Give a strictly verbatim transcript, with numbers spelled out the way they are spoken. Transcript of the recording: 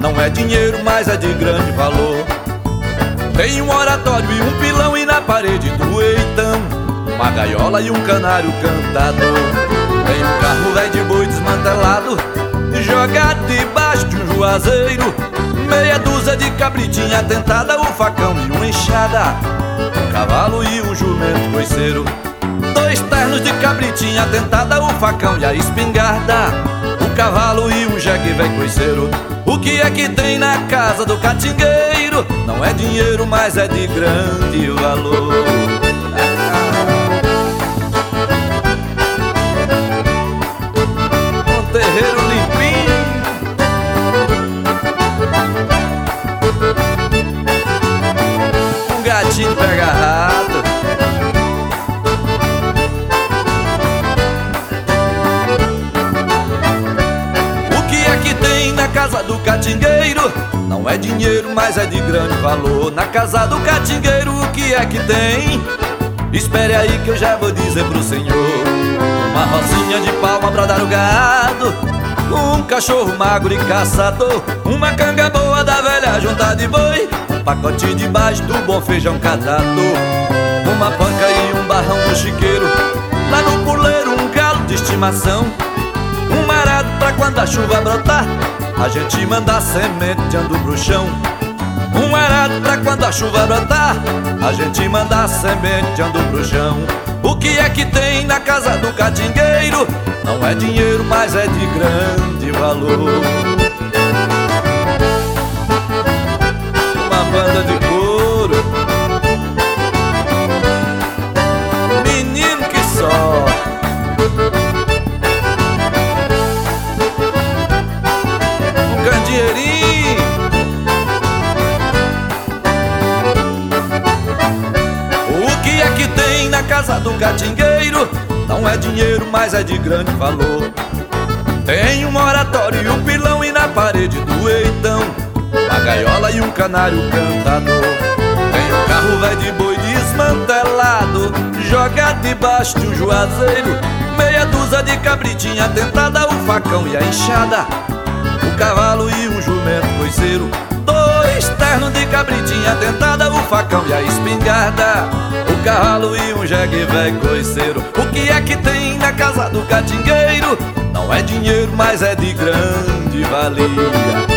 não é dinheiro, mas é de grande valor. Tem um oratório e um pilão e na parede do eitão uma gaiola e um canário cantador. Tem um carro velho de boi desmantelado jogado debaixo de um juazeiro, meia dúzia de cabritinha tentada, um facão e uma enxada, um cavalo e um jumento coiceiro. Dois ternos de cabritinha tentada, o facão e a espingarda, o cavalo e um jegue velho coiceiro. O que é que tem na casa do catingueiro? Não é dinheiro, mas é de grande valor. Um terreiro limpinho, um gatinho pega rato. Na casa do catingueiro não é dinheiro, mas é de grande valor. Na casa do catingueiro o que é que tem? Espere aí que eu já vou dizer pro senhor. Uma rocinha de palma pra dar o gado, um cachorro magro e caçador, uma canga boa da velha junta de boi, um pacote de baixo do bom feijão catador, uma panca e um barrão no chiqueiro, lá no puleiro um galo de estimação, um marado pra quando a chuva brotar a gente manda sementeando pro chão. Um arado pra quando a chuva brotar a gente manda sementeando pro chão. O que é que tem na casa do catingueiro? Não é dinheiro, mas é de grande valor. Uma banda de couro, menino que só. Dinheirinho. O que é que tem na casa do catingueiro? Não é dinheiro, mas é de grande valor. Tem um oratório e um pilão e na parede do eitão uma gaiola e um canário cantador. Tem um carro velho de boi desmantelado jogado debaixo de um juazeiro, meia dúzia de cabritinha tentada, o facão e a enxada, o cavalo e um jumento coiceiro. Dois ternos de cabritinha tentada, o facão e a espingarda, o cavalo e um jegue velho coiceiro. O que é que tem na casa do catingueiro? Não é dinheiro, mas é de grande valia.